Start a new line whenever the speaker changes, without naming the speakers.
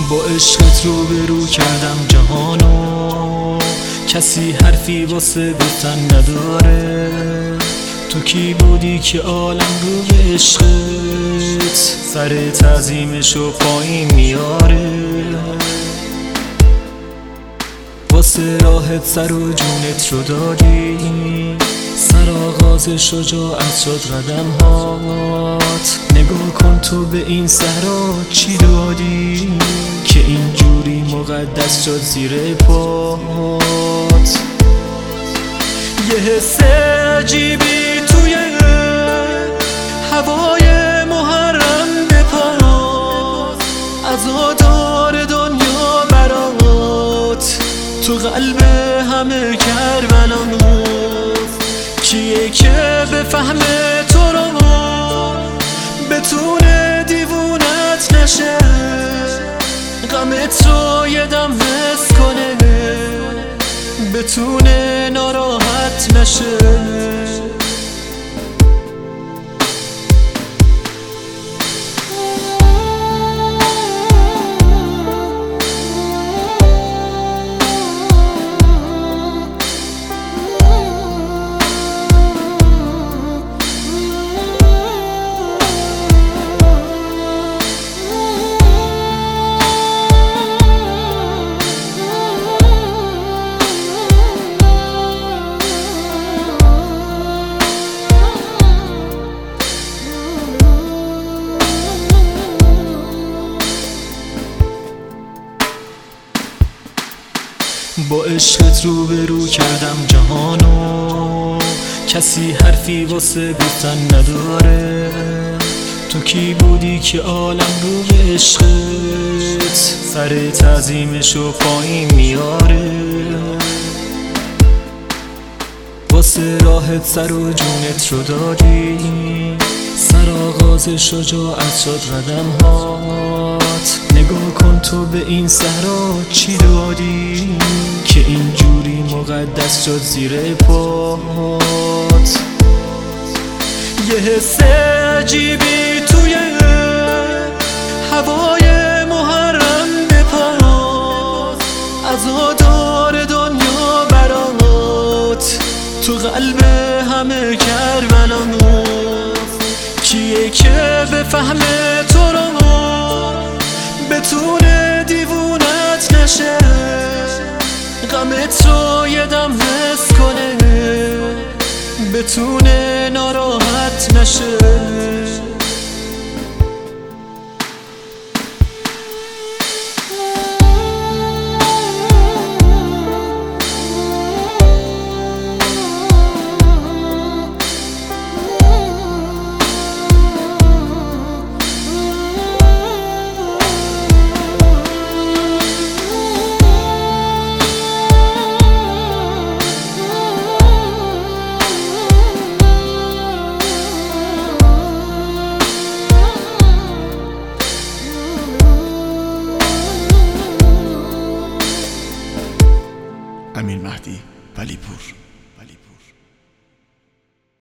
با عشقت رو به رو کردم جهانو، کسی حرفی واسه گفتن نداره. تو کی بودی که عالم رو به عشقت سر تعظیمشو پایین میاره؟ واسه راحت سر و جونت رو دادی، سر آغاز شجاعت شد قدم هات. نگاه کن تو به این صحرا چی دادی که اینجوری مقدس شد زیر پات. یه حس عجیبی توی هوای محرم بپاس، عزادار دنیا برات تو قلب همه کربلا. کیه که بفهمه تو رو بتونه دیوونت نشه، غمت رو یه دم حس کنه بتونه ناراحت نشه. با عشقت رو به رو کردم جهانو، کسی حرفی واسه گفتن نداره. تو کی بودی که عالم رو به عشقت سر تعظیمشو پایین میاره؟ واسه راحت سر و جونت رو دادی، سر آغاز شجاعت شد قدم هات. نگاه کن تو به این صحرا چی دادی که اینجوری مقدس شد زیر پات. یه حس عجیبی توی هوای محرم بپاس، عزادار دنیا برات تو قلب همه کربلا. کیه که بفهمه تو رو بتونه دیوونت نشه، غمت رو یه دم حس کنه بتونه ناراحت نشه.
امین مهدی ولیپور.